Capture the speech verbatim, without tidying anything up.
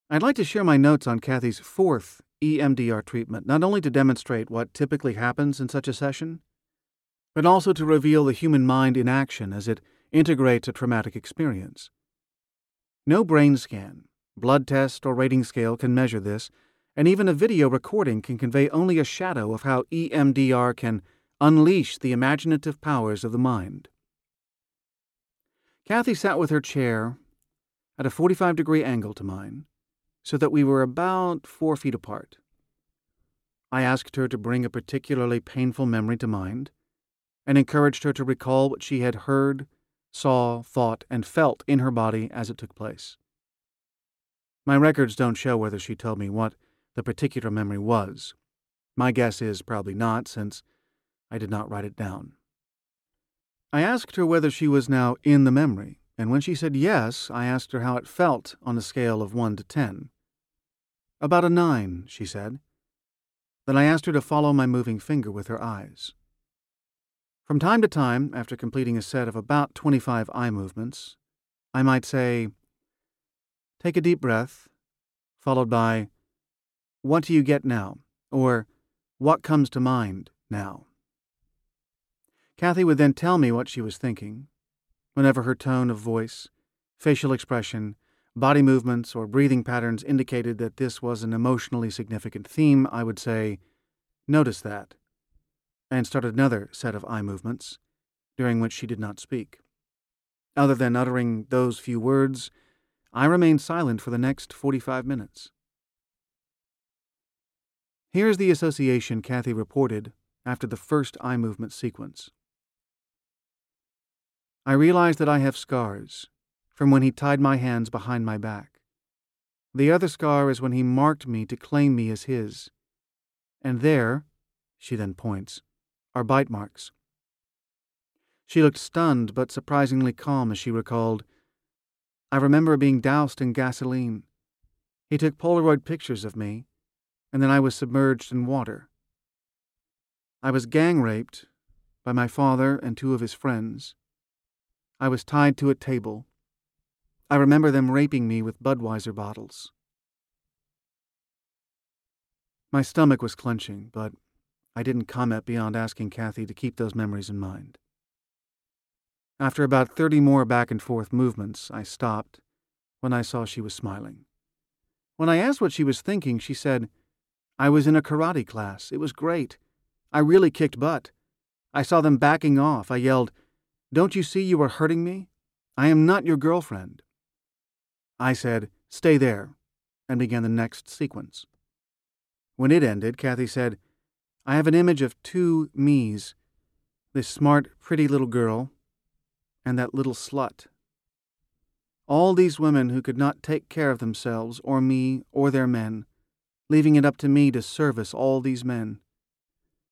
I'd like to share my notes on Kathy's fourth E M D R treatment, not only to demonstrate what typically happens in such a session, but also to reveal the human mind in action as it integrates a traumatic experience. No brain scan, blood test, or rating scale can measure this, and even a video recording can convey only a shadow of how E M D R can unleash the imaginative powers of the mind. Kathy sat with her chair at a forty-five degree angle to mine, so that we were about four feet apart. I asked her to bring a particularly painful memory to mind, and encouraged her to recall what she had heard, saw, thought, and felt in her body as it took place. My records don't show whether she told me what the particular memory was. My guess is probably not, since I did not write it down. I asked her whether she was now in the memory, and when she said yes, I asked her how it felt on a scale of one to ten. About a nine, she said. Then I asked her to follow my moving finger with her eyes. From time to time, after completing a set of about twenty-five eye movements, I might say, "Take a deep breath," followed by, "What do you get now?" or "What comes to mind now?" Kathy would then tell me what she was thinking. Whenever her tone of voice, facial expression, body movements, or breathing patterns indicated that this was an emotionally significant theme, I would say, "Notice that," and start another set of eye movements, during which she did not speak. Other than uttering those few words, I remained silent for the next forty-five minutes. Here is the association Kathy reported after the first eye movement sequence. I realize that I have scars from when he tied my hands behind my back. The other scar is when he marked me to claim me as his. And there, she then points, are bite marks. She looked stunned but surprisingly calm as she recalled, "I remember being doused in gasoline. He took Polaroid pictures of me, and then I was submerged in water. I was gang raped by my father and two of his friends. I was tied to a table. I remember them raping me with Budweiser bottles." My stomach was clenching, but I didn't comment beyond asking Kathy to keep those memories in mind. After about thirty more back-and-forth movements, I stopped when I saw she was smiling. When I asked what she was thinking, she said, "I was in a karate class. It was great. I really kicked butt. I saw them backing off. I yelled, 'Don't you see you are hurting me? I am not your girlfriend.' I said, 'Stay there,' and began the next sequence. When it ended, Kathy said, 'I have an image of two me's, this smart, pretty little girl, and that little slut. All these women who could not take care of themselves, or me, or their men, leaving it up to me to service all these men.